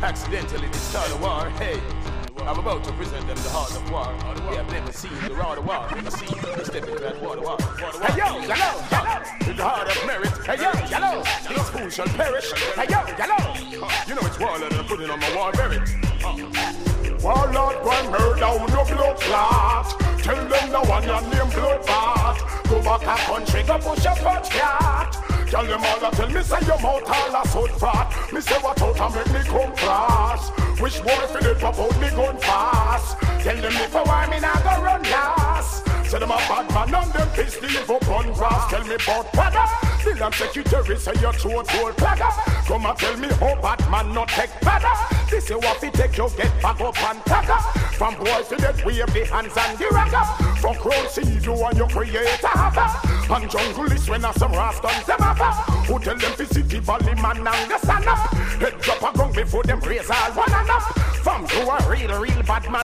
accidentally they start a war. Hey, I'm about to present them the heart of war. They have never seen the rod of war. I see you step into that water war. Hey yo, yellow, with the heart of merit. Hey yo, yellow, these fools shall perish. Hey yo, yellow, you know it's warlord and I'm putting on my war merit. Warlord go and murder down your blood clot. Tell them the one your name bloodbath. Go back a country, go push a punch cat. Tell them all that tell me say your mouth all a so fat. Me say what out and make me come cross. Wish boy if it pop out me gun fast. Tell them if I want me not go run last. Say them a bad man and them piss the up on grass. Tell me about Prada. Still I'm secretary say your throat full plagger. Come and tell me how bad man not take Prada. This you what fi take you get back up and tagger. From boys to dead wave the hands and the ragger. From crown see you and you create a habit. And jungle is when some rascals them have. Who tell them fi city valley man and the stand up. Head drop a gun before them raise all one and up. From you a real bad man.